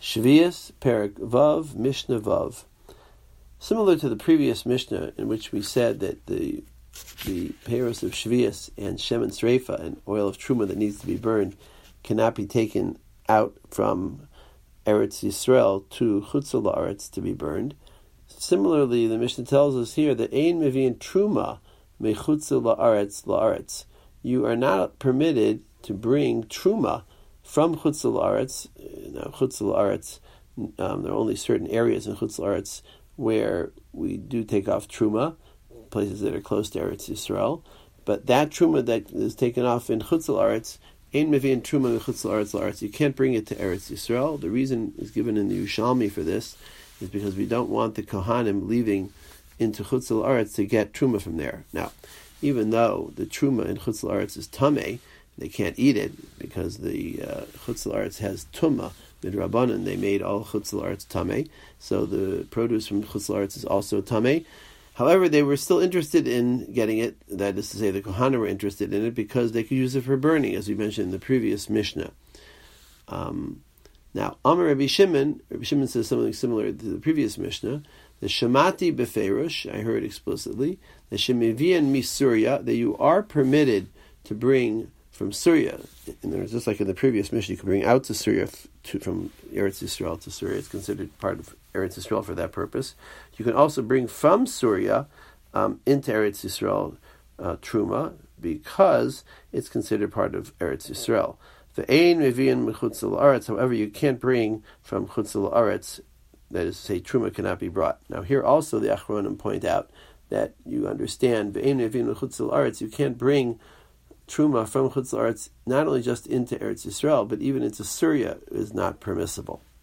Shvius, Perek Vav, Mishnah Vav. Similar to the previous Mishnah, in which we said that the peiros of Shvius and Shemen Sreifa and oil of Truma that needs to be burned cannot be taken out from Eretz Yisrael to Chutz La'aretz to be burned. Similarly, the Mishnah tells us here that Ein Mevi'in Truma Mechutz La'aretz. You are not permitted to bring Truma from Chutz La'aretz. Now, Chutz La'aretz, there are only certain areas in Chutz La'aretz where we do take off Truma, places that are close to Eretz Yisrael. But that Truma that is taken off in Chutz La'aretz, Ein Mevi'in Truma Mechutz La'aretz, you can't bring it to Eretz Yisrael. The reason is given in the Yerushalmi for this is because we don't want the Kohanim leaving into Chutz La'aretz to get Truma from there. Now, even though the Truma in Chutz La'aretz is Tameh, they can't eat it because the Chutz La'aretz has Tumah. Midrabanan, they made all Chutz La'aretz Tameh, so the produce from Chutz La'aretz is also Tameh. However, they were still interested in getting it, that is to say, the Kohanim were interested in it because they could use it for burning, as we mentioned in the previous Mishnah. Now, Amar Rabbi Shimon says something similar to the previous Mishnah. The Shemati Befeirush, I heard explicitly, the Shemivian Misuria, that you are permitted to bring from Syria, and just like in the previous Mishnah, you can bring out to Syria from Eretz Yisrael to Syria. It's considered part of Eretz Yisrael for that purpose. You can also bring from Syria into Eretz Yisrael Truma, because it's considered part of Eretz Yisrael. The Ein Mevi'in Mechutz La'aretz, however, you can't bring from Chutz La'aretz, that is to say, Truma cannot be brought. Now here also the Achronim point out that you understand, the Ein Mevi'in Mechutz La'aretz, you can't bring Truma from Chutz La'aretz not only just into Eretz Yisrael, but even into Syria is not permissible.